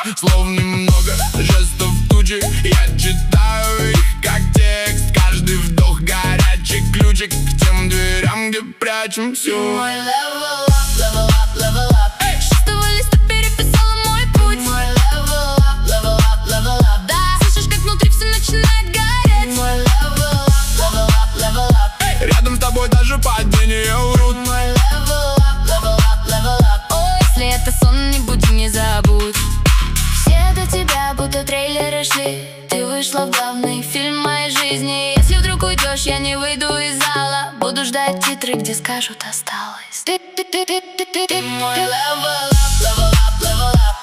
Слов немного, жестов тучи. Я читаю их как текст. Каждый вдох горячий ключик к тем дверям, где прячем все. Мой level up, level up, level up. С чистого листа переписала мой путь. Мой level up, level up, level up. Да, слышишь, как внутри все начинает гореть. Мой level up, level up, level up. Рядом с тобой даже падения урут. Мой level up, level up, level up. О, если это сон, не буди, не забудь. Все до тебя будто трейлеры шли. Ты вышла в главный фильм моей жизни. Если вдруг уйдешь, я не выйду из зала. Буду ждать титры, где скажут осталось. Ты мой level up, level up, level up.